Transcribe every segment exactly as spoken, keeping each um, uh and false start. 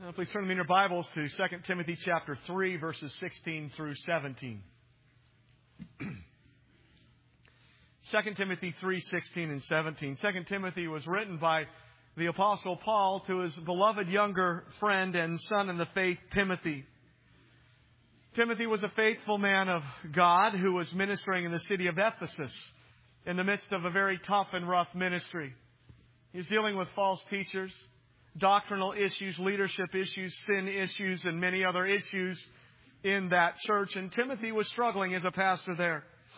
Uh, please turn them in your Bibles to Second Timothy chapter three, verses sixteen through seventeen. Second Timothy three, sixteen and seventeen. Second Timothy was written by the Apostle Paul to his beloved younger friend and son in the faith, Timothy. Timothy was a faithful man of God who was ministering in the city of Ephesus in the midst of a very tough and rough ministry. He was dealing with false teachers, doctrinal issues, leadership issues, sin issues, and many other issues in that church. And Timothy was struggling as a pastor there.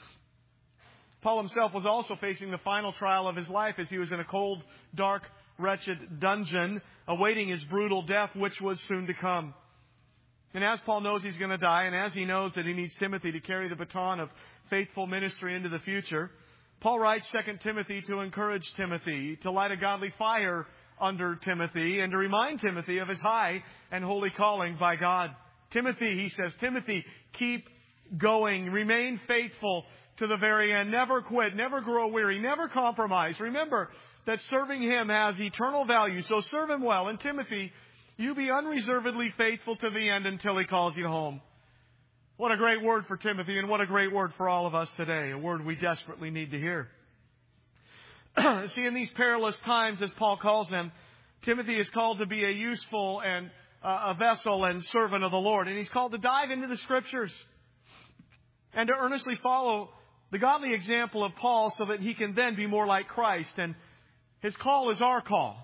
Paul himself was also facing the final trial of his life as he was in a cold, dark, wretched dungeon awaiting his brutal death, which was soon to come. And as Paul knows he's going to die, and as he knows that he needs Timothy to carry the baton of faithful ministry into the future, Paul writes Second Timothy to encourage Timothy, to light a godly fire under Timothy, and to remind Timothy of his high and holy calling by God. Timothy, he says, Timothy, keep going. Remain faithful to the very end. Never quit. Never grow weary. Never compromise. Remember that serving Him has eternal value, so serve Him well. And Timothy, you be unreservedly faithful to the end until He calls you home. What a great word for Timothy, and what a great word for all of us today. A word we desperately need to hear. See, in these perilous times, as Paul calls them, Timothy is called to be a useful and uh, a vessel and servant of the Lord. And he's called to dive into the Scriptures and to earnestly follow the godly example of Paul so that he can then be more like Christ. And his call is our call.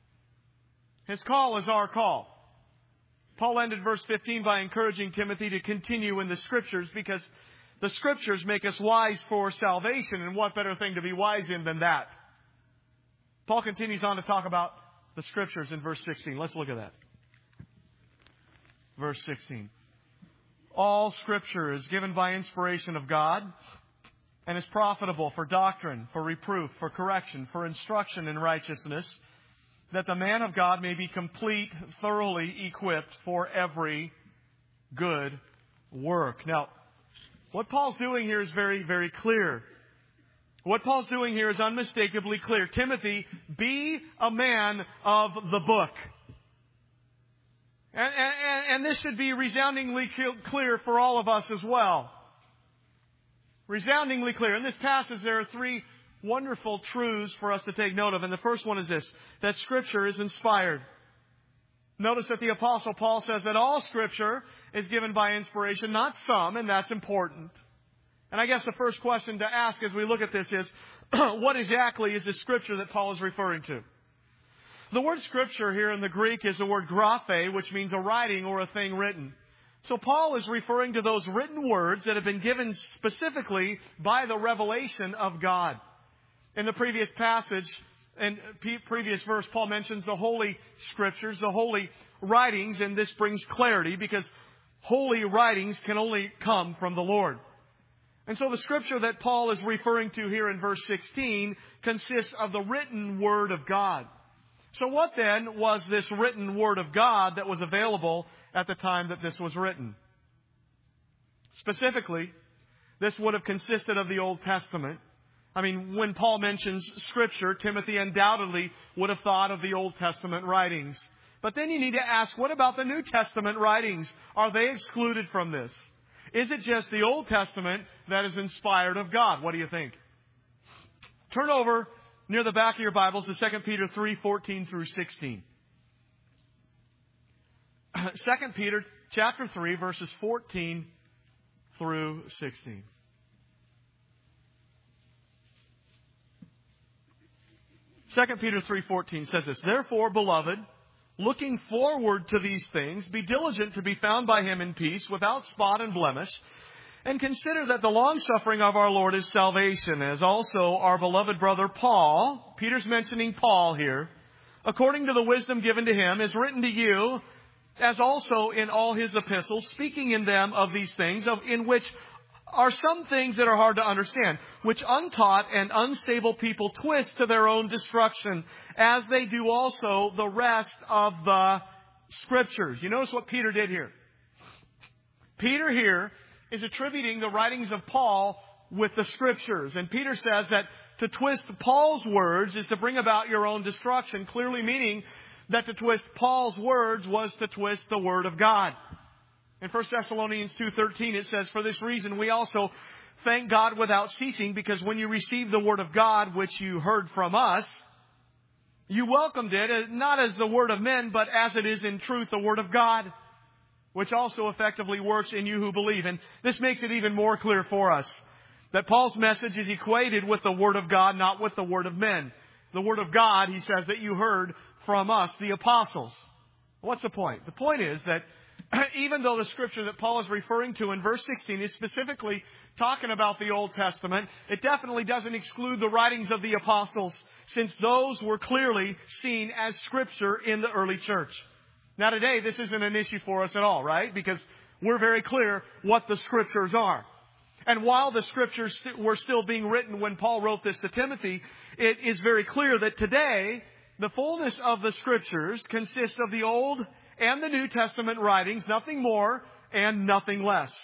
His call is our call. Paul ended verse fifteen by encouraging Timothy to continue in the Scriptures, because the Scriptures make us wise for salvation. And what better thing to be wise in than that? Paul continues on to talk about the Scriptures in verse sixteen. Let's look at that. Verse sixteen. All Scripture is given by inspiration of God and is profitable for doctrine, for reproof, for correction, for instruction in righteousness, that the man of God may be complete, thoroughly equipped for every good work. Now, what Paul's doing here is very, very clear. What Paul's doing here is unmistakably clear. Timothy, be a man of the book. And, and, and this should be resoundingly clear for all of us as well. Resoundingly clear. In this passage, there are three wonderful truths for us to take note of. And the first one is this, that Scripture is inspired. Notice that the Apostle Paul says that all Scripture is given by inspiration, not some, and that's important. And I guess the first question to ask as we look at this is, what exactly is the Scripture that Paul is referring to? The word Scripture here in the Greek is the word graphe, which means a writing or a thing written. So Paul is referring to those written words that have been given specifically by the revelation of God. In the previous passage, in previous verse, Paul mentions the Holy Scriptures, the holy writings, and this brings clarity because holy writings can only come from the Lord. And so the Scripture that Paul is referring to here in verse sixteen consists of the written Word of God. So what then was this written Word of God that was available at the time that this was written? Specifically, this would have consisted of the Old Testament. I mean, when Paul mentions Scripture, Timothy undoubtedly would have thought of the Old Testament writings. But then you need to ask, what about the New Testament writings? Are they excluded from this? Is it just the Old Testament that is inspired of God? What do you think? Turn over near the back of your Bibles to Second Peter three, fourteen through sixteen. Second Peter chapter three, verses fourteen through sixteen. Second Peter three fourteen says this, therefore, beloved, looking forward to these things, be diligent to be found by Him in peace, without spot and blemish, and consider that the long-suffering of our Lord is salvation, as also our beloved brother Paul, Peter's mentioning Paul here, according to the wisdom given to him, is written to you, as also in all his epistles, speaking in them of these things, of in which are some things that are hard to understand, which untaught and unstable people twist to their own destruction, as they do also the rest of the Scriptures. You notice what Peter did here. Peter here is attributing the writings of Paul with the Scriptures. And Peter says that to twist Paul's words is to bring about your own destruction, clearly meaning that to twist Paul's words was to twist the Word of God. In First Thessalonians two thirteen it says, "For this reason we also thank God without ceasing, because when you received the Word of God, which you heard from us, you welcomed it, not as the word of men, but as it is in truth the Word of God, which also effectively works in you who believe." And this makes it even more clear for us that Paul's message is equated with the Word of God, not with the word of men. The Word of God, he says, that you heard from us, the apostles. What's the point? The point is that even though the Scripture that Paul is referring to in verse sixteen is specifically talking about the Old Testament, it definitely doesn't exclude the writings of the apostles, since those were clearly seen as Scripture in the early church. Now today, this isn't an issue for us at all, right? Because we're very clear what the Scriptures are. And while the Scriptures were still being written when Paul wrote this to Timothy, it is very clear that today, the fullness of the Scriptures consists of the Old and the New Testament writings, nothing more and nothing less.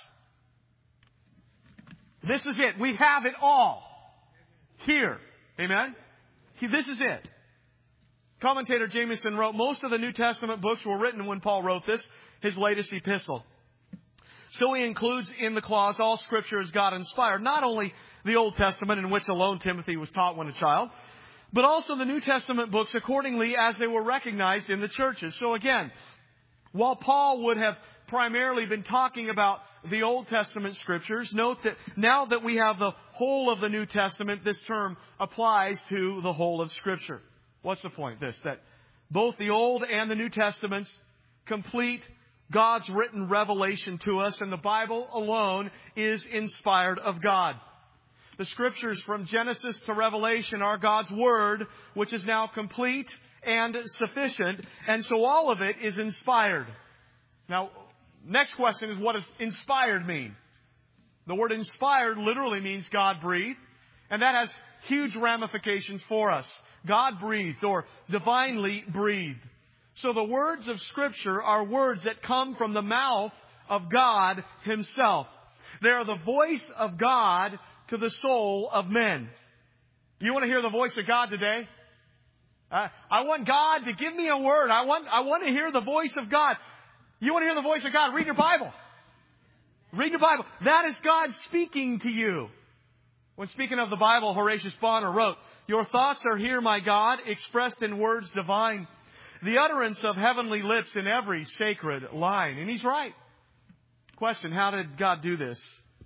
This is it. We have it all here. Amen? This is it. Commentator Jamieson wrote, most of the New Testament books were written when Paul wrote this, his latest epistle. So he includes in the clause, all Scripture is God-inspired, not only the Old Testament, in which alone Timothy was taught when a child, but also the New Testament books accordingly as they were recognized in the churches. So again, while Paul would have primarily been talking about the Old Testament Scriptures, note that now that we have the whole of the New Testament, this term applies to the whole of Scripture. What's the point? This, that both the Old and the New Testaments complete God's written revelation to us, and the Bible alone is inspired of God. The Scriptures from Genesis to Revelation are God's Word, which is now complete and sufficient, and so all of it is inspired. Now, next question is, what does inspired mean? The word inspired literally means God-breathed, and that has huge ramifications for us. God-breathed or divinely breathed. So the words of Scripture are words that come from the mouth of God Himself. They are the voice of God to the soul of men. You want to hear the voice of God today? Uh, I want God to give me a word. I want, I want to hear the voice of God. You want to hear the voice of God? Read your Bible. Read your Bible. That is God speaking to you. When speaking of the Bible, Horatius Bonner wrote, "Your thoughts are here, my God, expressed in words divine, the utterance of heavenly lips in every sacred line." And he's right. Question, how did God do this?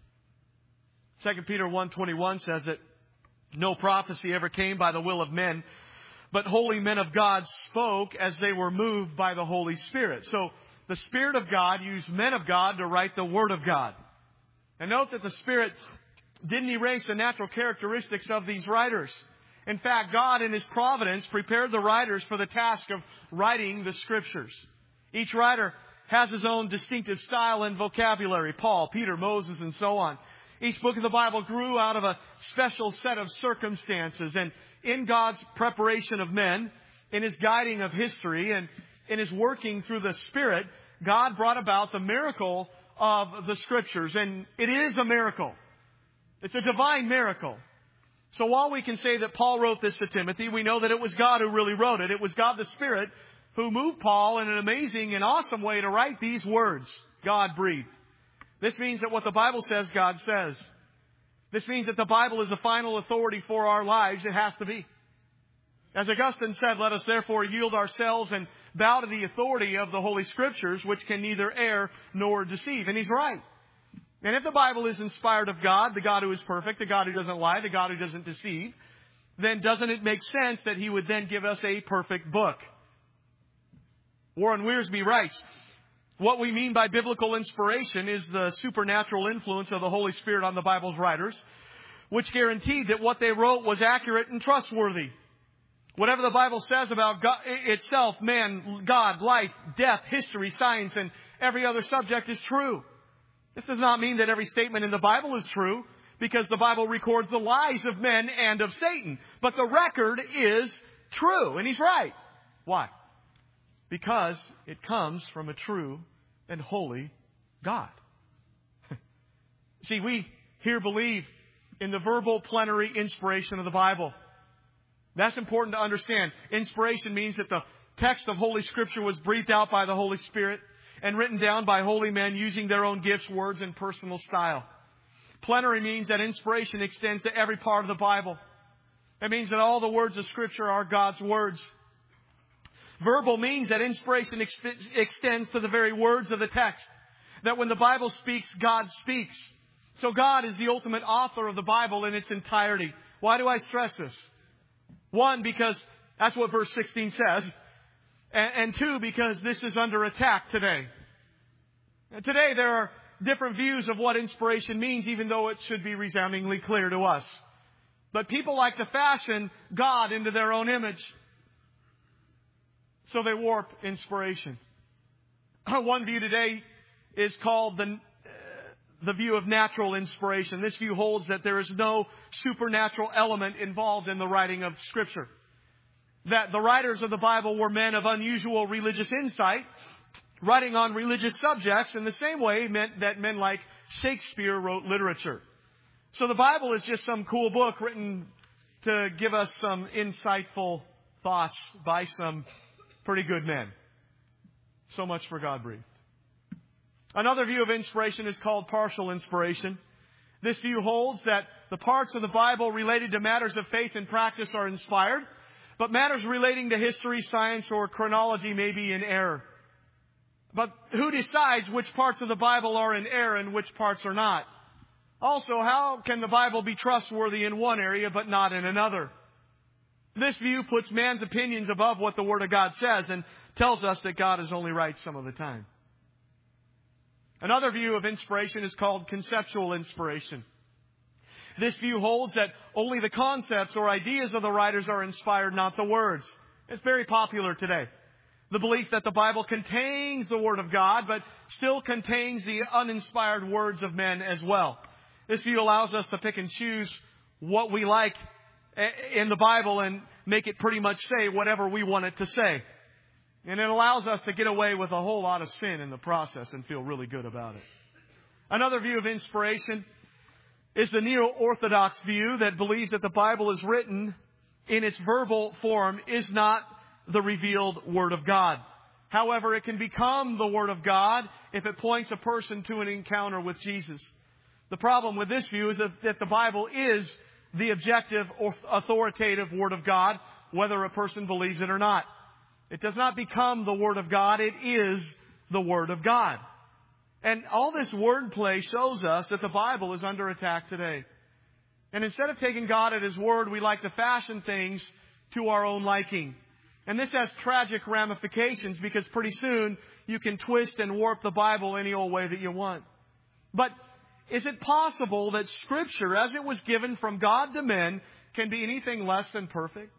Second Peter one twenty-one says that no prophecy ever came by the will of men, but holy men of God spoke as they were moved by the Holy Spirit. So the Spirit of God used men of God to write the Word of God. And note that the Spirit didn't erase the natural characteristics of these writers. In fact, God in His providence prepared the writers for the task of writing the Scriptures. Each writer has his own distinctive style and vocabulary. Paul, Peter, Moses, and so on. Each book of the Bible grew out of a special set of circumstances. And in God's preparation of men, in His guiding of history, and in His working through the Spirit, God brought about the miracle of the Scriptures. And it is a miracle. It's a divine miracle. So while we can say that Paul wrote this to Timothy, we know that it was God who really wrote it. It was God the Spirit who moved Paul in an amazing and awesome way to write these words. God breathed. This means that what the Bible says, God says. This means that the Bible is the final authority for our lives. It has to be. As Augustine said, let us therefore yield ourselves and bow to the authority of the Holy Scriptures, which can neither err nor deceive. And he's right. And if the Bible is inspired of God, the God who is perfect, the God who doesn't lie, the God who doesn't deceive, then doesn't it make sense that He would then give us a perfect book? Warren Wiersbe writes, what we mean by biblical inspiration is the supernatural influence of the Holy Spirit on the Bible's writers, which guaranteed that what they wrote was accurate and trustworthy. Whatever the Bible says about God, itself, man, God, life, death, history, science, and every other subject is true. This does not mean that every statement in the Bible is true, because the Bible records the lies of men and of Satan. But the record is true, and he's right. Why? Because it comes from a true and holy God. See, we here believe in the verbal plenary inspiration of the Bible. That's important to understand. Inspiration means that the text of Holy Scripture was breathed out by the Holy Spirit and written down by holy men using their own gifts, words, and personal style. Plenary means that inspiration extends to every part of the Bible. It means that all the words of Scripture are God's words. Verbal means that inspiration ex- extends to the very words of the text. That when the Bible speaks, God speaks. So God is the ultimate author of the Bible in its entirety. Why do I stress this? One, because that's what verse sixteen says. And, and two, because this is under attack today. And today there are different views of what inspiration means, even though it should be resoundingly clear to us. But people like to fashion God into their own image. So they warp inspiration. One view today is called the, uh, the view of natural inspiration. This view holds that there is no supernatural element involved in the writing of Scripture. That the writers of the Bible were men of unusual religious insight, writing on religious subjects in the same way meant that men like Shakespeare wrote literature. So the Bible is just some cool book written to give us some insightful thoughts by some pretty good men. So much for God-breathed. Another view of inspiration is called partial inspiration. This view holds that the parts of the Bible related to matters of faith and practice are inspired, but matters relating to history, science, or chronology may be in error. But who decides which parts of the Bible are in error and which parts are not? Also, how can the Bible be trustworthy in one area but not in another? This view puts man's opinions above what the Word of God says and tells us that God is only right some of the time. Another view of inspiration is called conceptual inspiration. This view holds that only the concepts or ideas of the writers are inspired, not the words. It's very popular today. The belief that the Bible contains the Word of God, but still contains the uninspired words of men as well. This view allows us to pick and choose what we like in the Bible and make it pretty much say whatever we want it to say. And it allows us to get away with a whole lot of sin in the process and feel really good about it. Another view of inspiration is the neo-orthodox view that believes that the Bible is written in its verbal form is not the revealed Word of God. However, it can become the Word of God if it points a person to an encounter with Jesus. The problem with this view is that, that the Bible is the objective or authoritative Word of God, whether a person believes it or not. It does not become the Word of God. It is the Word of God. And all this wordplay shows us that the Bible is under attack today. And instead of taking God at His word, we like to fashion things to our own liking. And this has tragic ramifications because pretty soon you can twist and warp the Bible any old way that you want. But is it possible that Scripture, as it was given from God to men, can be anything less than perfect?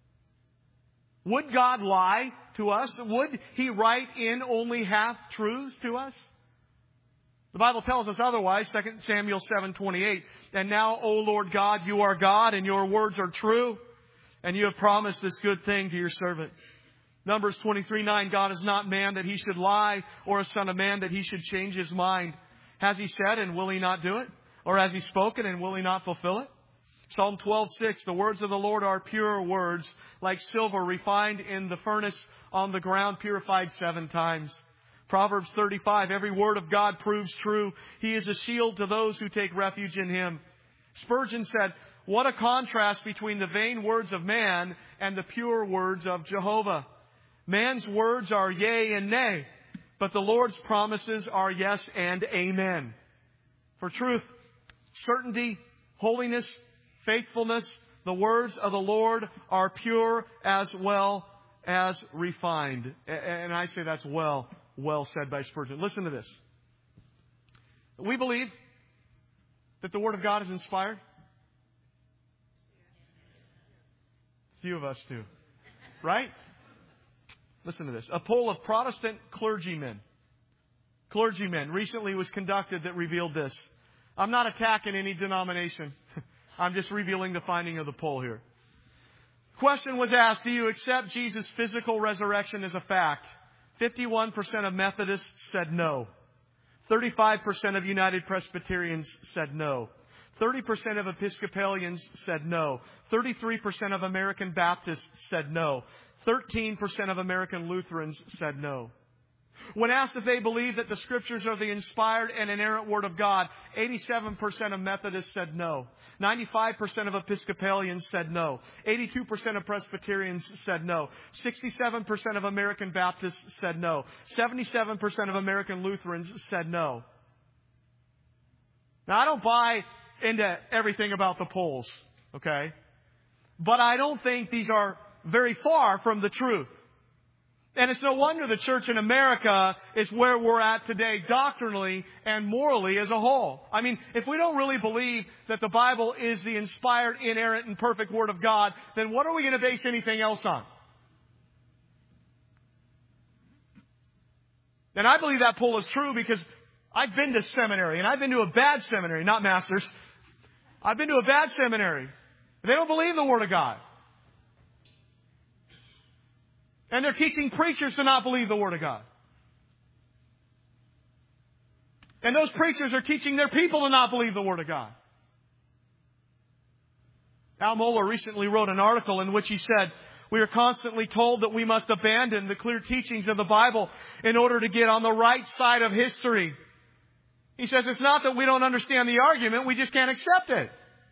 Would God lie to us? Would He write in only half-truths to us? The Bible tells us otherwise, Second Samuel seven twenty-eight. And now, O Lord God, you are God, and your words are true, and you have promised this good thing to your servant. Numbers twenty-three nine, God is not man that He should lie, or a son of man that He should change His mind. Has He said, and will He not do it? Or has He spoken, and will He not fulfill it? Psalm twelve six, the words of the Lord are pure words, like silver refined in the furnace, on the ground purified seven times. Proverbs thirty-five, every word of God proves true. He is a shield to those who take refuge in Him. Spurgeon said, what a contrast between the vain words of man and the pure words of Jehovah. Man's words are yea and nay, but the Lord's promises are yes and amen. For truth, certainty, holiness, faithfulness, the words of the Lord are pure as well as refined. And I say that's well, well said by Spurgeon. Listen to this. We believe that the Word of God is inspired. Few of us do. Right? Listen to this. A poll of Protestant clergymen, clergymen recently was conducted that revealed this. I'm not attacking any denomination. I'm just revealing the finding of the poll here. Question was asked, do you accept Jesus' physical resurrection as a fact? fifty-one percent of Methodists said no. thirty-five percent of United Presbyterians said no. thirty percent of Episcopalians said no. thirty-three percent of American Baptists said no. thirteen percent of American Lutherans said no. When asked if they believe that the Scriptures are the inspired and inerrant Word of God, eighty-seven percent of Methodists said no. ninety-five percent of Episcopalians said no. eighty-two percent of Presbyterians said no. sixty-seven percent of American Baptists said no. seventy-seven percent of American Lutherans said no. Now, I don't buy into everything about the polls, okay? But I don't think these are very far from the truth. And it's no wonder the church in America is where we're at today, doctrinally and morally as a whole. I mean, if we don't really believe that the Bible is the inspired, inerrant, and perfect Word of God, then what are we going to base anything else on? And I believe that poll is true because I've been to seminary, and I've been to a bad seminary, not masters. I've been to a bad seminary. They don't believe the Word of God. And they're teaching preachers to not believe the Word of God. And those preachers are teaching their people to not believe the Word of God. Al Mohler recently wrote an article in which he said, we are constantly told that we must abandon the clear teachings of the Bible in order to get on the right side of history. He says it's not that we don't understand the argument, we just can't accept it.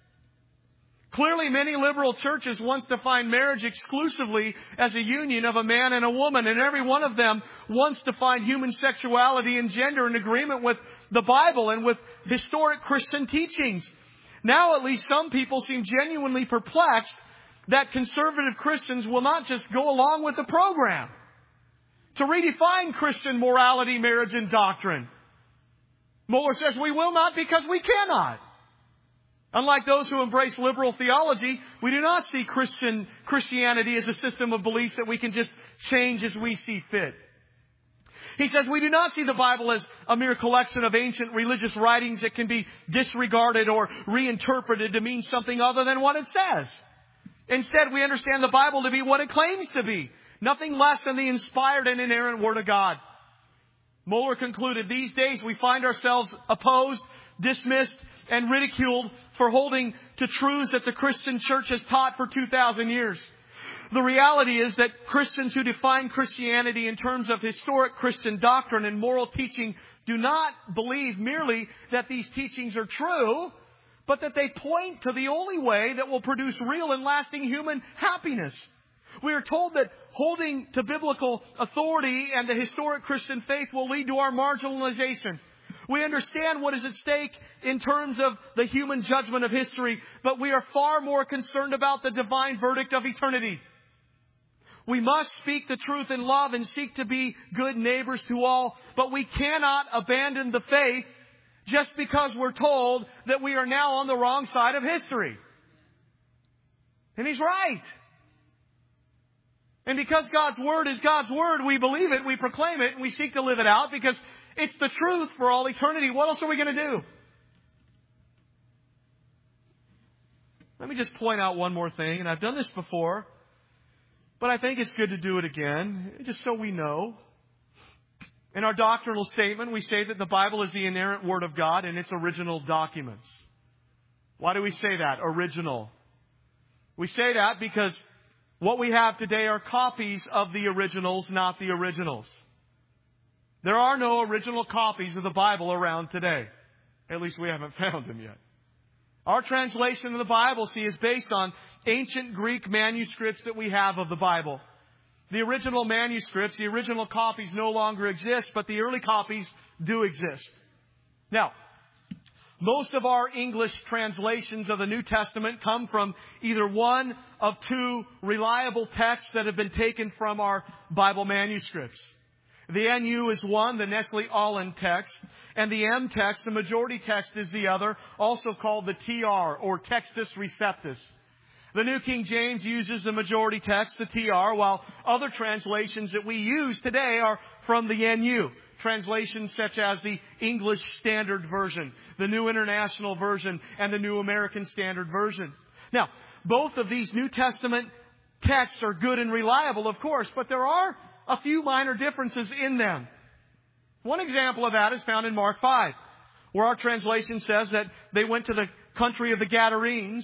Clearly, many liberal churches once defined marriage exclusively as a union of a man and a woman, and every one of them once defined human sexuality and gender in agreement with the Bible and with historic Christian teachings. Now, at least some people seem genuinely perplexed that conservative Christians will not just go along with the program to redefine Christian morality, marriage, and doctrine. Mohler says we will not because we cannot. Unlike those who embrace liberal theology, we do not see Christian Christianity as a system of beliefs that we can just change as we see fit. He says we do not see the Bible as a mere collection of ancient religious writings that can be disregarded or reinterpreted to mean something other than what it says. Instead, we understand the Bible to be what it claims to be, nothing less than the inspired and inerrant Word of God. Mohler concluded, these days we find ourselves opposed, dismissed, and ridiculed for holding to truths that the Christian church has taught for two thousand years. The reality is that Christians who define Christianity in terms of historic Christian doctrine and moral teaching do not believe merely that these teachings are true, but that they point to the only way that will produce real and lasting human happiness. We are told that holding to biblical authority and the historic Christian faith will lead to our marginalization. We understand what is at stake in terms of the human judgment of history, but we are far more concerned about the divine verdict of eternity. We must speak the truth in love and seek to be good neighbors to all, but we cannot abandon the faith just because we're told that we are now on the wrong side of history. And he's right. And because God's Word is God's Word, we believe it, we proclaim it, and we seek to live it out because it's the truth for all eternity. What else are we going to do? Let me just point out one more thing, and I've done this before, but I think it's good to do it again, just so we know. In our doctrinal statement, we say that the Bible is the inerrant Word of God in its original documents. Why do we say that? Original. We say that because what we have today are copies of the originals, not the originals. There are no original copies of the Bible around today. At least we haven't found them yet. Our translation of the Bible, see, is based on ancient Greek manuscripts that we have of the Bible. The original manuscripts, the original copies no longer exist, but the early copies do exist. Now, most of our English translations of the New Testament come from either one of two reliable texts that have been taken from our Bible manuscripts. The N U is one, the Nestle-Aland text, and the M text, the majority text, is the other, also called the T R, or Textus Receptus. The New King James uses the majority text, the T R, while other translations that we use today are from the N U. Translations such as the English Standard Version, the New International Version, and the New American Standard Version. Now, both of these New Testament texts are good and reliable, of course, but there are a few minor differences in them. One example of that is found in Mark five, where our translation says that they went to the country of the Gadarenes,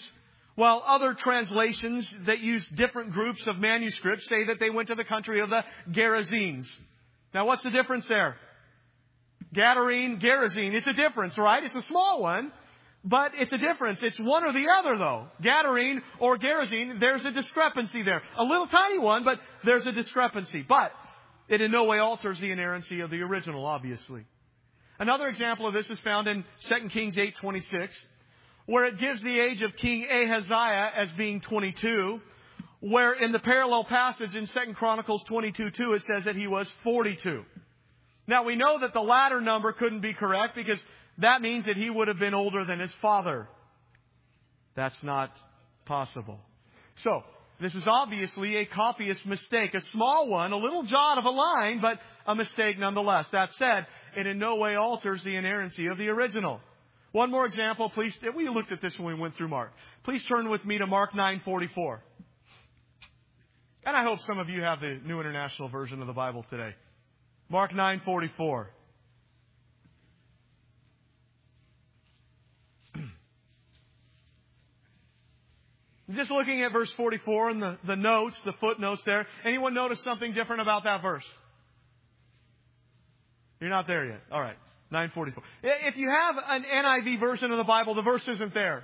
While other translations that use different groups of manuscripts say that they went to the country of the Gerasenes. Now, what's the difference there? Gadarene, Gerasene. It's a difference, right? It's a small one, but it's a difference. It's one or the other, though. Gadarene or Gerasene, there's a discrepancy there. A little tiny one, but there's a discrepancy. But it in no way alters the inerrancy of the original, obviously. Another example of this is found in Second Kings eight twenty-six, where it gives the age of King Ahaziah as being twenty-two, where in the parallel passage in Second Chronicles twenty-two two, it says that he was forty-two. Now, we know that the latter number couldn't be correct because that means that he would have been older than his father. That's not possible. So, this is obviously a copyist mistake, a small one, a little jot of a line, but a mistake nonetheless. That said, it in no way alters the inerrancy of the original. One more example, please. We looked at this when we went through Mark. Please turn with me to Mark nine forty-four. And I hope some of you have the New International Version of the Bible today. Mark nine forty-four. Just looking at verse forty-four and the, the notes, the footnotes there. Anyone notice something different about that verse? You're not there yet. All right. nine forty-four. If you have an N I V version of the Bible, the verse isn't there.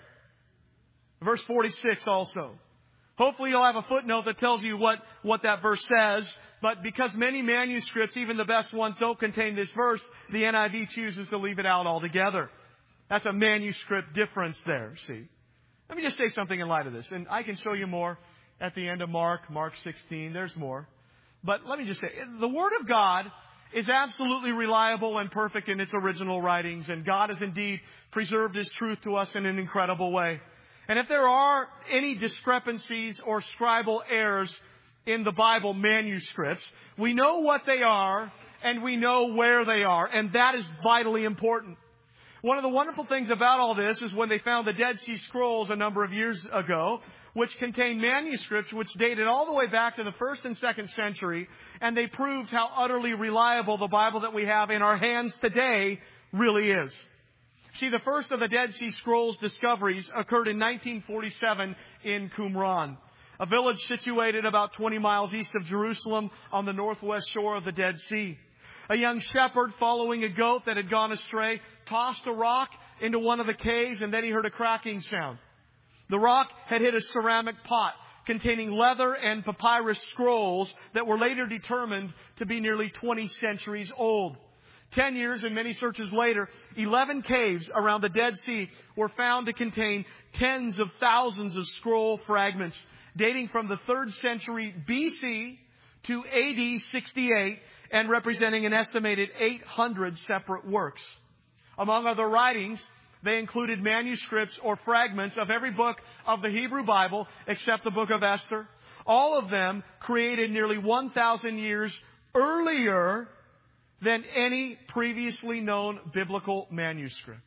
Verse forty-six also. Hopefully you'll have a footnote that tells you what, what that verse says. But because many manuscripts, even the best ones, don't contain this verse, the N I V chooses to leave it out altogether. That's a manuscript difference there, see. Let me just say something in light of this. And I can show you more at the end of Mark, Mark sixteen. There's more. But let me just say, the Word of God is absolutely reliable and perfect in its original writings. And God has indeed preserved His truth to us in an incredible way. And if there are any discrepancies or scribal errors in the Bible manuscripts, we know what they are and we know where they are. And that is vitally important. One of the wonderful things about all this is when they found the Dead Sea Scrolls a number of years ago, which contained manuscripts which dated all the way back to the first and second century, and they proved how utterly reliable the Bible that we have in our hands today really is. See, the first of the Dead Sea Scrolls discoveries occurred in nineteen forty-seven in Qumran, a village situated about twenty miles east of Jerusalem on the northwest shore of the Dead Sea. A young shepherd following a goat that had gone astray tossed a rock into one of the caves, and then he heard a cracking sound. The rock had hit a ceramic pot containing leather and papyrus scrolls that were later determined to be nearly twenty centuries old. Ten years and many searches later, eleven caves around the Dead Sea were found to contain tens of thousands of scroll fragments dating from the third century B C to A D sixty-eight and representing an estimated eight hundred separate works. Among other writings, they included manuscripts or fragments of every book of the Hebrew Bible except the book of Esther. All of them created nearly one thousand years earlier than any previously known biblical manuscript.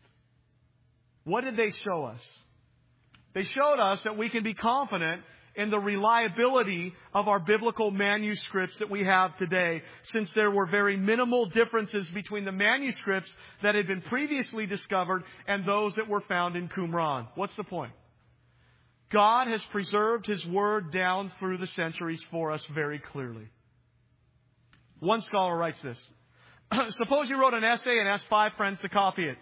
What did they show us? They showed us that we can be confident in the reliability of our biblical manuscripts that we have today, since there were very minimal differences between the manuscripts that had been previously discovered and those that were found in Qumran. What's the point? God has preserved His Word down through the centuries for us very clearly. One scholar writes this. Suppose you wrote an essay and asked five friends to copy it.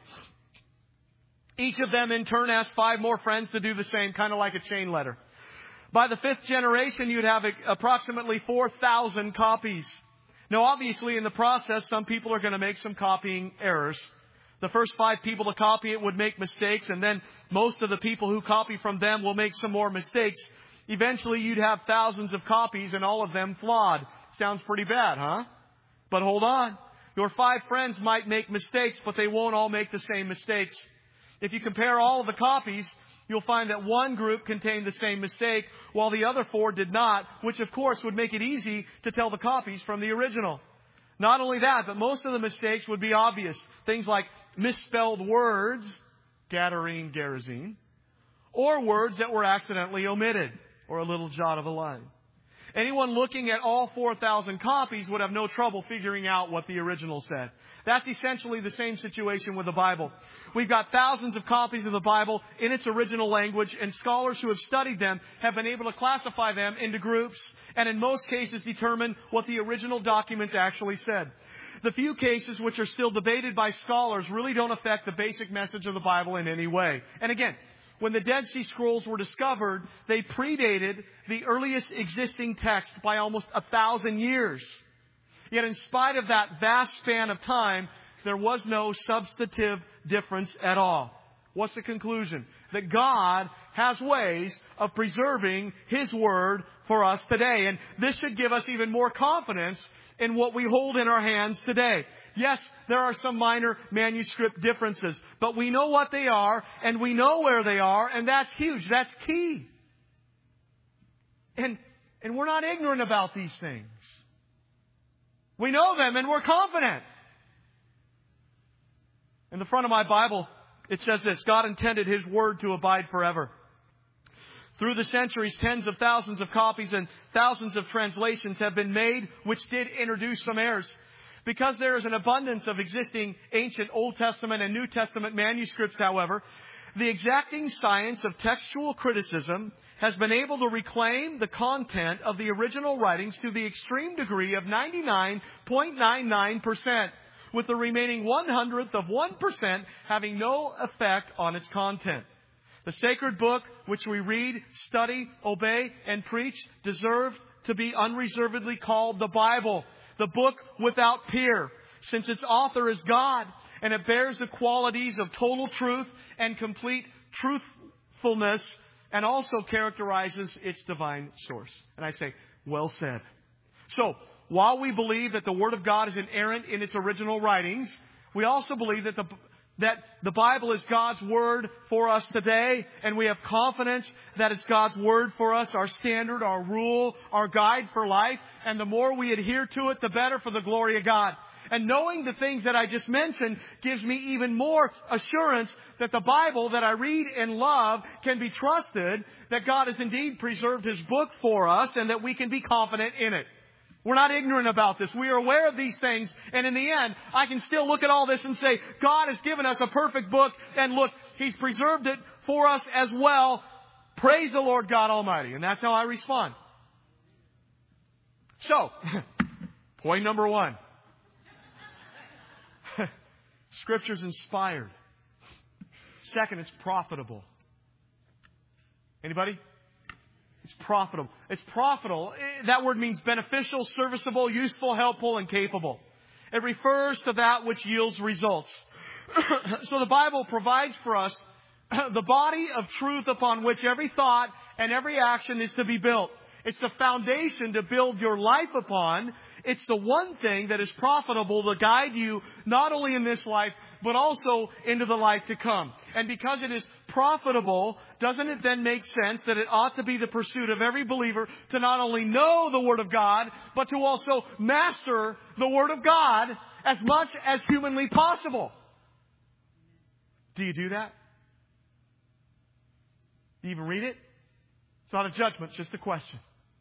Each of them in turn asked five more friends to do the same, kind of like a chain letter. By the fifth generation, you'd have approximately four thousand copies. Now, obviously, in the process, some people are going to make some copying errors. The first five people to copy it would make mistakes, and then most of the people who copy from them will make some more mistakes. Eventually, you'd have thousands of copies, and all of them flawed. Sounds pretty bad, huh? But hold on. Your five friends might make mistakes, but they won't all make the same mistakes. If you compare all of the copies, you'll find that one group contained the same mistake, while the other four did not, which of course would make it easy to tell the copies from the original. Not only that, but most of the mistakes would be obvious. Things like misspelled words, Gadarene, Gerasene, or words that were accidentally omitted, or a little jot of a line. Anyone looking at all four thousand copies would have no trouble figuring out what the original said. That's essentially the same situation with the Bible. We've got thousands of copies of the Bible in its original language, and scholars who have studied them have been able to classify them into groups and in most cases determine what the original documents actually said. The few cases which are still debated by scholars really don't affect the basic message of the Bible in any way. And again, when the Dead Sea Scrolls were discovered, they predated the earliest existing text by almost a thousand years. Yet in spite of that vast span of time, there was no substantive difference at all. What's the conclusion? That God has ways of preserving His Word for us today. And this should give us even more confidence in what we hold in our hands today. Yes, there are some minor manuscript differences, but we know what they are, and we know where they are, and that's huge. That's key. And, and we're not ignorant about these things. We know them, and we're confident. In the front of my Bible, it says this: God intended His Word to abide forever. Through the centuries, tens of thousands of copies and thousands of translations have been made, which did introduce some errors. Because there is an abundance of existing ancient Old Testament and New Testament manuscripts, however, the exacting science of textual criticism has been able to reclaim the content of the original writings to the extreme degree of ninety-nine point nine nine percent, with the remaining one hundredth of one percent having no effect on its content. The sacred book which we read, study, obey, and preach deserved to be unreservedly called the Bible, the book without peer, since its author is God, and it bears the qualities of total truth and complete truthfulness, and also characterizes its divine source. And I say, well said. So, while we believe that the Word of God is inerrant in its original writings, we also believe that the that the Bible is God's Word for us today, and we have confidence that it's God's Word for us, our standard, our rule, our guide for life, and the more we adhere to it, the better for the glory of God. And knowing the things that I just mentioned gives me even more assurance that the Bible that I read and love can be trusted, that God has indeed preserved His book for us, and that we can be confident in it. We're not ignorant about this. We are aware of these things. And in the end, I can still look at all this and say, God has given us a perfect book. And look, He's preserved it for us as well. Praise the Lord God Almighty. And that's how I respond. So, point number one. Scripture's inspired. Second, it's profitable. Anybody? It's profitable. It's profitable. That word means beneficial, serviceable, useful, helpful, and capable. It refers to that which yields results. So the Bible provides for us the body of truth upon which every thought and every action is to be built. It's the foundation to build your life upon. It's the one thing that is profitable to guide you not only in this life, but also into the life to come. And because it is profitable, doesn't it then make sense that it ought to be the pursuit of every believer to not only know the Word of God, but to also master the Word of God as much as humanly possible? Do you do that? Do you even read it? It's not a judgment, just a question.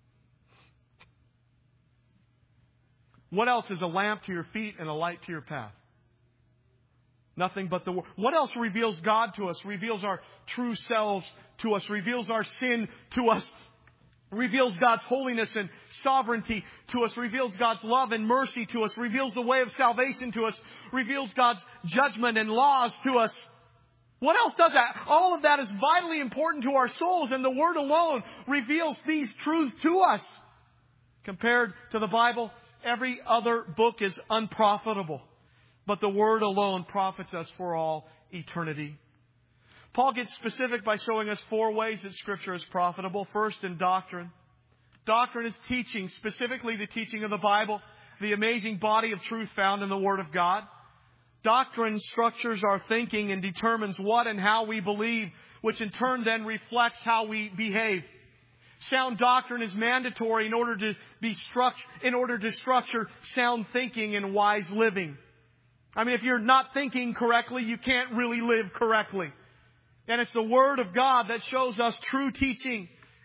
What else is a lamp to your feet and a light to your path? Nothing but the Word. What else reveals God to us, reveals our true selves to us, reveals our sin to us, reveals God's holiness and sovereignty to us, reveals God's love and mercy to us, reveals the way of salvation to us, reveals God's judgment and laws to us? What else does that? All of that is vitally important to our souls, and the Word alone reveals these truths to us. Compared to the Bible, every other book is unprofitable, but the Word alone profits us for all eternity. Paul gets specific by showing us four ways that Scripture is profitable. First, in doctrine. Doctrine is teaching, specifically the teaching of the Bible, the amazing body of truth found in the Word of God. Doctrine structures our thinking and determines what and how we believe, which in turn then reflects how we behave. Sound doctrine is mandatory in order to be struct- in order to structure sound thinking and wise living. I mean, if you're not thinking correctly, you can't really live correctly. And it's the Word of God that shows us true teaching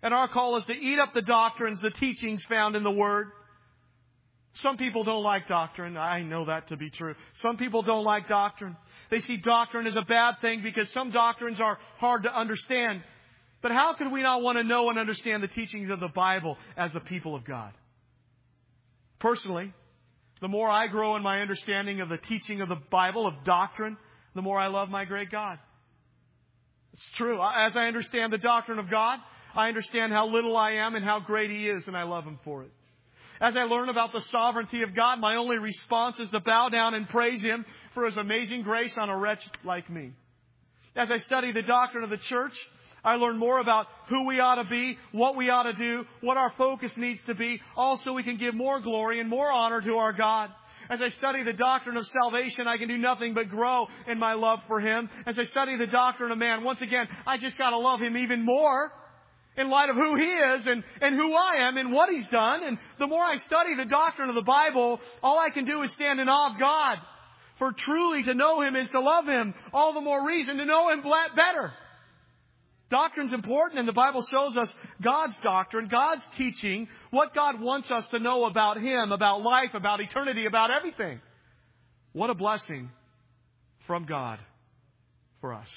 And our call is to eat up the doctrines, the teachings found in the Word. Some people don't like doctrine. I know that to be true. Some people don't like doctrine. They see doctrine as a bad thing because some doctrines are hard to understand. But how could we not want to know and understand the teachings of the Bible as the people of God? Personally, the more I grow in my understanding of the teaching of the Bible, of doctrine, the more I love my great God. It's true. As I understand the doctrine of God, I understand how little I am and how great He is, and I love Him for it. As I learn about the sovereignty of God, my only response is to bow down and praise Him for His amazing grace on a wretch like me. As I study the doctrine of the church, I learn more about who we ought to be, what we ought to do, what our focus needs to be, all so we can give more glory and more honor to our God. As I study the doctrine of salvation, I can do nothing but grow in my love for Him. As I study the doctrine of man, once again, I just got to love Him even more in light of who He is and, and who I am and what He's done. And the more I study the doctrine of the Bible, all I can do is stand in awe of God. For truly to know Him is to love Him. All the more reason to know Him better. Doctrine's important, and the Bible shows us God's doctrine, God's teaching, what God wants us to know about Him, about life, about eternity, about everything. What a blessing from God for us.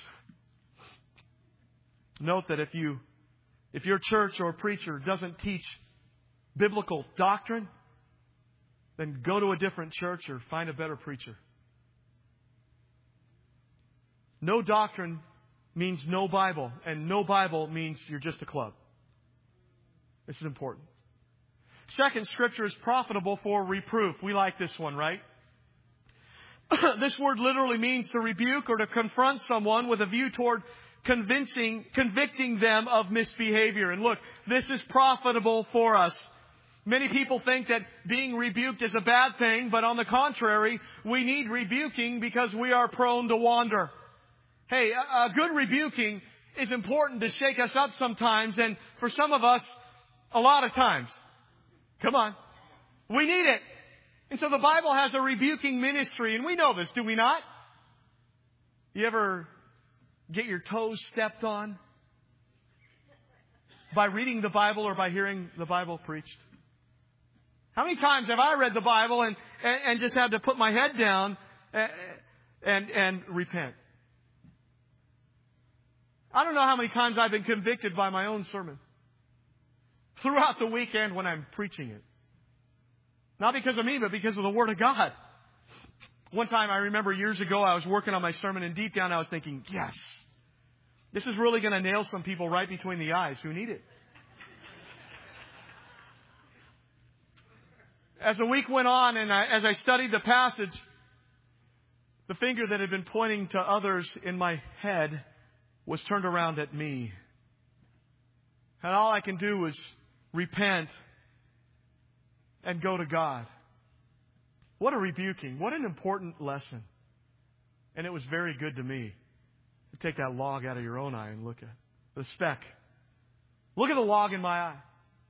Note that if you, if your church or preacher doesn't teach biblical doctrine, then go to a different church or find a better preacher. No doctrine means no Bible, and no Bible means you're just a club. This is important. Second, Scripture is profitable for reproof. We like this one, right? This word literally means to rebuke or to confront someone with a view toward convincing, convicting them of misbehavior. And look, this is profitable for us. Many people think that being rebuked is a bad thing, but on the contrary, we need rebuking because we are prone to wander. Hey, a good rebuking is important to shake us up sometimes, and for some of us, a lot of times. Come on. We need it. And so the Bible has a rebuking ministry, and we know this, do we not? You ever get your toes stepped on by reading the Bible or by hearing the Bible preached? How many times have I read the Bible and, and, and just had to put my head down and, and, and repent? I don't know how many times I've been convicted by my own sermon throughout the weekend when I'm preaching it. Not because of me, but because of the Word of God. One time I remember years ago I was working on my sermon, and deep down I was thinking, yes, this is really going to nail some people right between the eyes who need it. As the week went on and I, as I studied the passage, the finger that had been pointing to others in my head was turned around at me. And all I can do was repent and go to God. What a rebuking. What an important lesson. And it was very good to me. You take that log out of your own eye and look at the speck. Look at the log in my eye.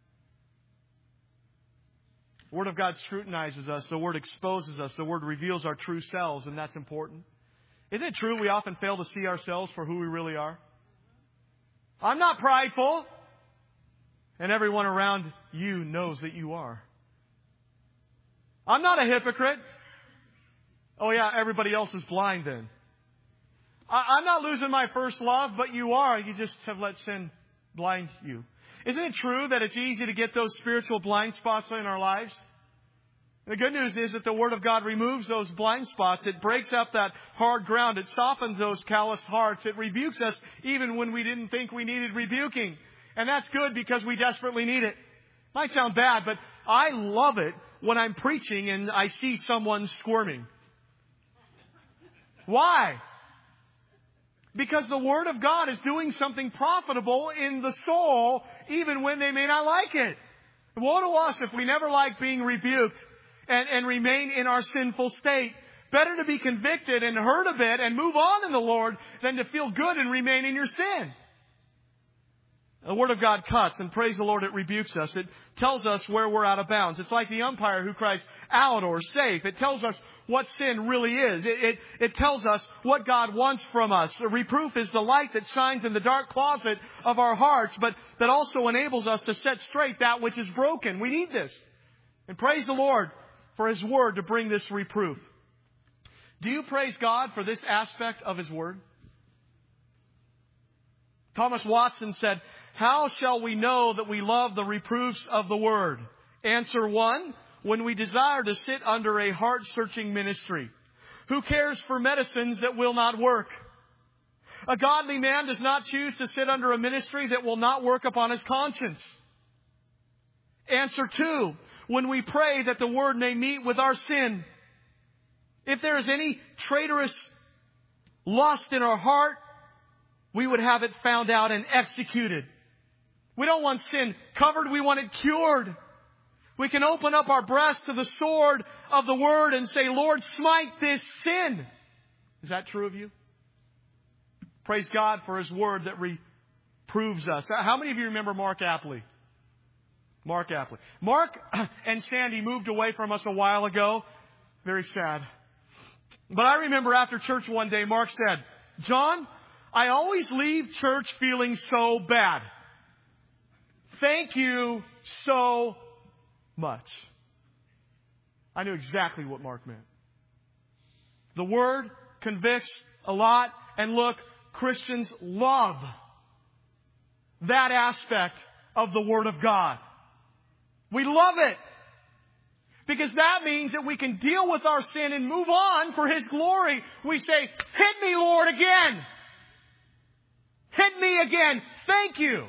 The Word of God scrutinizes us. The Word exposes us. The Word reveals our true selves, and that's important. Isn't it true we often fail to see ourselves for who we really are? I'm not prideful. And everyone around you knows that you are. I'm not a hypocrite. Oh yeah, everybody else is blind then. I'm not losing my first love, but you are. You just have let sin blind you. Isn't it true that it's easy to get those spiritual blind spots in our lives? The good news is that the Word of God removes those blind spots. It breaks up that hard ground. It softens those calloused hearts. It rebukes us even when we didn't think we needed rebuking. And that's good because we desperately need it. Might sound bad, but I love it when I'm preaching and I see someone squirming. Why? Because the Word of God is doing something profitable in the soul even when they may not like it. Woe to us if we never like being rebuked and, and remain in our sinful state. Better to be convicted and hurt a bit and move on in the Lord than to feel good and remain in your sin. The Word of God cuts, and praise the Lord, it rebukes us. It tells us where we're out of bounds. It's like the umpire who cries out or safe. It tells us what sin really is. It, it, it tells us what God wants from us. A reproof is the light that shines in the dark closet of our hearts, but that also enables us to set straight that which is broken. We need this. And praise the Lord for His Word to bring this reproof. Do you praise God for this aspect of His Word? Thomas Watson said, "How shall we know that we love the reproofs of the Word?" Answer one, when we desire to sit under a heart-searching ministry. Who cares for medicines that will not work? A godly man does not choose to sit under a ministry that will not work upon his conscience. Answer two, when we pray that the Word may meet with our sin. If there is any traitorous lust in our heart, we would have it found out and executed. We don't want sin covered, we want it cured. We can open up our breast to the sword of the Word and say, Lord, smite this sin. Is that true of you? Praise God for His Word that reproves us. How many of you remember Mark Apley? Mark Apley. Mark and Sandy moved away from us a while ago. Very sad. But I remember after church one day, Mark said, John, I always leave church feeling so bad. Thank you so much. I knew exactly what Mark meant. The Word convicts a lot. And look, Christians love that aspect of the Word of God. We love it. Because that means that we can deal with our sin and move on for His glory. We say, hit me, Lord, again. Hit me again. Thank you.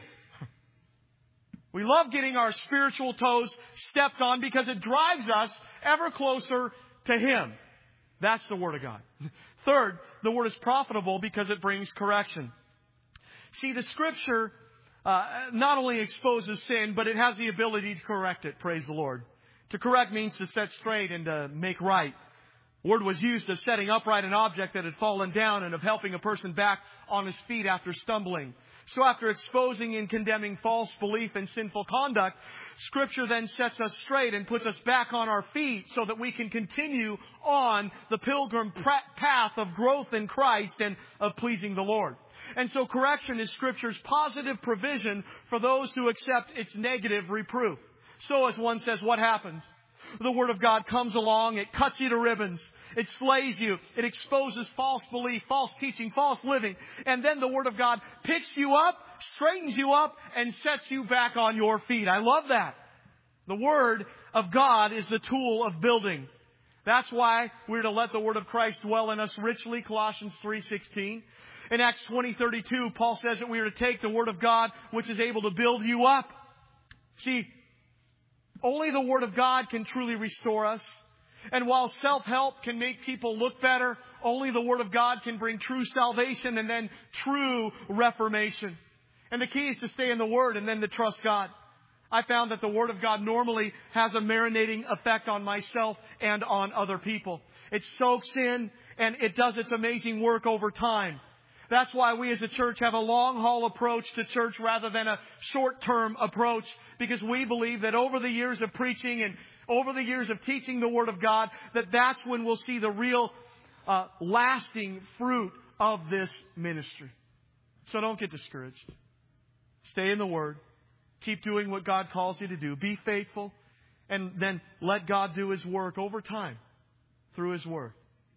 We love getting our spiritual toes stepped on because it drives us ever closer to Him. That's the Word of God. Third, the Word is profitable because it brings correction. See, the Scripture uh, not only exposes sin, but it has the ability to correct it. Praise the Lord. To correct means to set straight and to make right. The word was used of setting upright an object that had fallen down and of helping a person back on his feet after stumbling. So after exposing and condemning false belief and sinful conduct, Scripture then sets us straight and puts us back on our feet so that we can continue on the pilgrim path of growth in Christ and of pleasing the Lord. And so correction is Scripture's positive provision for those who accept its negative reproof. So as one says, what happens? The Word of God comes along, it cuts you to ribbons, it slays you, it exposes false belief, false teaching, false living, and then the Word of God picks you up, straightens you up, and sets you back on your feet. I love that. The Word of God is the tool of building. That's why we're to let the Word of Christ dwell in us richly, Colossians three sixteen. In Acts twenty thirty-two, Paul says that we are to take the Word of God, which is able to build you up. See, only the Word of God can truly restore us. And while self-help can make people look better, only the Word of God can bring true salvation and then true reformation. And the key is to stay in the Word and then to trust God. I found that the Word of God normally has a marinating effect on myself and on other people. It soaks in and it does its amazing work over time. That's why we as a church have a long haul approach to church rather than a short term approach, because we believe that over the years of preaching and over the years of teaching the Word of God, that that's when we'll see the real uh, lasting fruit of this ministry. So don't get discouraged. Stay in the Word. Keep doing what God calls you to do. Be faithful. And then let God do His work over time through His Word.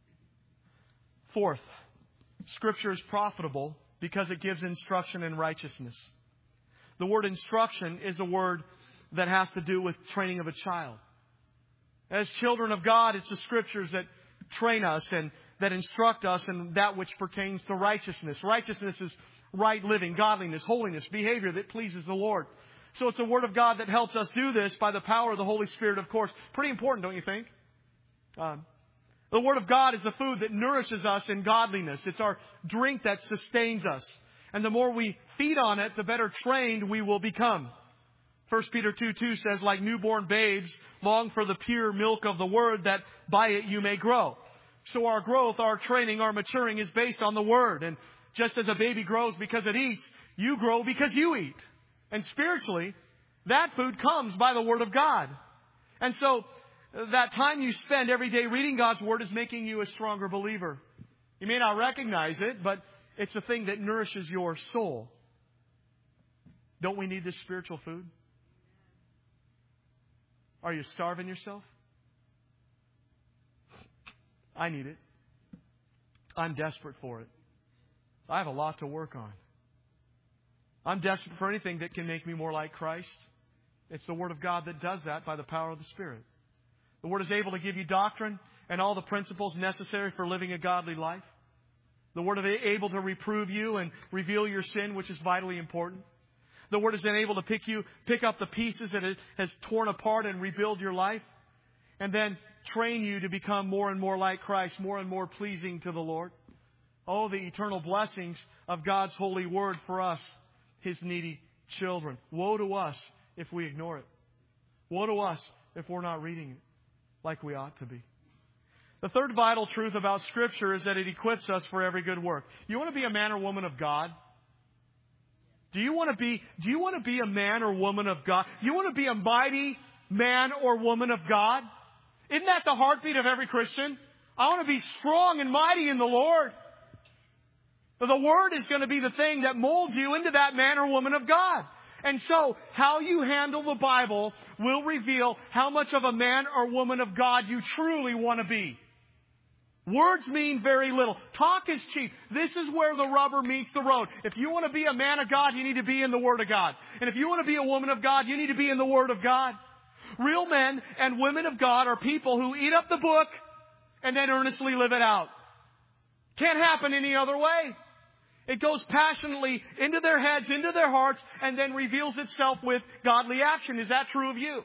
Fourth, Scripture is profitable because it gives instruction in righteousness. The word instruction is a word that has to do with training of a child. As children of God, it's the Scriptures that train us and that instruct us in that which pertains to righteousness. Righteousness is right living, godliness, holiness, behavior that pleases the Lord. So it's the Word of God that helps us do this by the power of the Holy Spirit, of course. Pretty important, don't you think? Um, The Word of God is the food that nourishes us in godliness. It's our drink that sustains us. And the more we feed on it, the better trained we will become. First Peter two two says, like newborn babes, long for the pure milk of the Word, that by it you may grow. So our growth, our training, our maturing is based on the Word. And just as a baby grows because it eats, you grow because you eat. And spiritually, that food comes by the Word of God. And so that time you spend every day reading God's Word is making you a stronger believer. You may not recognize it, but it's a thing that nourishes your soul. Don't we need this spiritual food? Are you starving yourself? I need it. I'm desperate for it. I have a lot to work on. I'm desperate for anything that can make me more like Christ. It's the Word of God that does that by the power of the Spirit. The Word is able to give you doctrine and all the principles necessary for living a godly life. The Word is able to reprove you and reveal your sin, which is vitally important. The Word is then able to pick you, pick up the pieces that it has torn apart and rebuild your life. And then train you to become more and more like Christ, more and more pleasing to the Lord. Oh, the eternal blessings of God's holy Word for us, His needy children. Woe to us if we ignore it. Woe to us if we're not reading it like we ought to be. The third vital truth about Scripture is that it equips us for every good work. You want to be a man or woman of God? Do you want to be, do you want to be a man or woman of God? Do you want to be a mighty man or woman of God? Isn't that the heartbeat of every Christian? I want to be strong and mighty in the Lord. But the Word is going to be the thing that molds you into that man or woman of God. And so, how you handle the Bible will reveal how much of a man or woman of God you truly want to be. Words mean very little. Talk is cheap. This is where the rubber meets the road. If you want to be a man of God, you need to be in the Word of God. And if you want to be a woman of God, you need to be in the Word of God. Real men and women of God are people who eat up the book and then earnestly live it out. Can't happen any other way. It goes passionately into their heads, into their hearts, and then reveals itself with godly action. Is that true of you?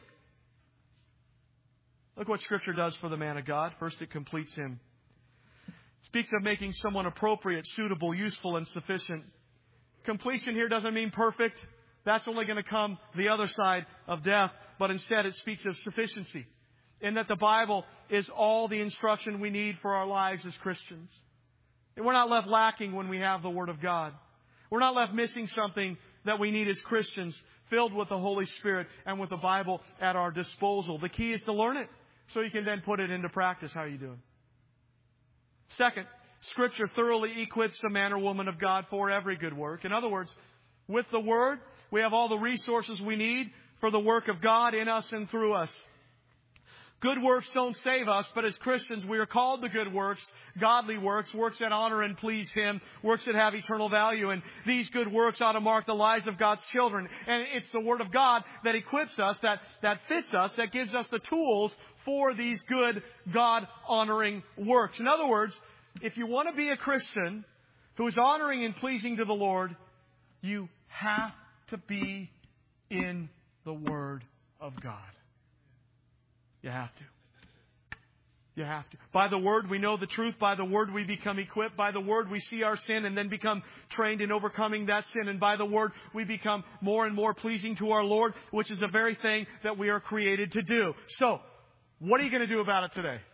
Look what Scripture does for the man of God. First, it completes him. It speaks of making someone appropriate, suitable, useful, and sufficient. Completion here doesn't mean perfect. That's only going to come the other side of death. But instead, it speaks of sufficiency. In that the Bible is all the instruction we need for our lives as Christians. And we're not left lacking when we have the Word of God. We're not left missing something that we need as Christians, filled with the Holy Spirit and with the Bible at our disposal. The key is to learn it so you can then put it into practice. How are you doing? Second, Scripture thoroughly equips the man or woman of God for every good work. In other words, with the Word, we have all the resources we need for the work of God in us and through us. Good works don't save us, but as Christians, we are called to good works, godly works, works that honor and please Him, works that have eternal value. And these good works ought to mark the lives of God's children. And it's the Word of God that equips us, that, that fits us, that gives us the tools for these good, God-honoring works. In other words, if you want to be a Christian who is honoring and pleasing to the Lord, you have to be in the Word of God. You have to. You have to. By the Word, we know the truth. By the Word, we become equipped. By the Word, we see our sin and then become trained in overcoming that sin. And by the Word, we become more and more pleasing to our Lord, which is the very thing that we are created to do. So, what are you going to do about it today?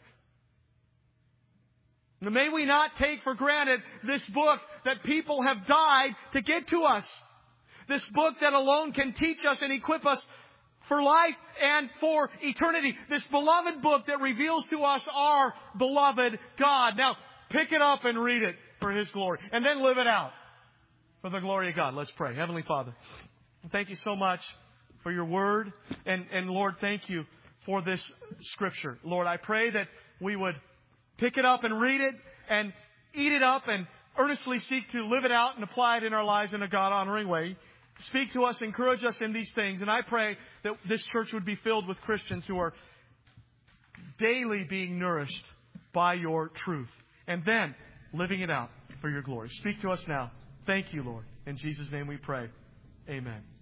Now, may we not take for granted this book that people have died to get to us. This book that alone can teach us and equip us for life and for eternity. This beloved book that reveals to us our beloved God. Now, pick it up and read it for His glory. And then live it out for the glory of God. Let's pray. Heavenly Father, thank you so much for your Word. And, and Lord, thank you for this Scripture. Lord, I pray that we would pick it up and read it and eat it up and earnestly seek to live it out and apply it in our lives in a God-honoring way. Speak to us, encourage us in these things. And I pray that this church would be filled with Christians who are daily being nourished by your truth. And then living it out for your glory. Speak to us now. Thank you, Lord. In Jesus' name we pray. Amen.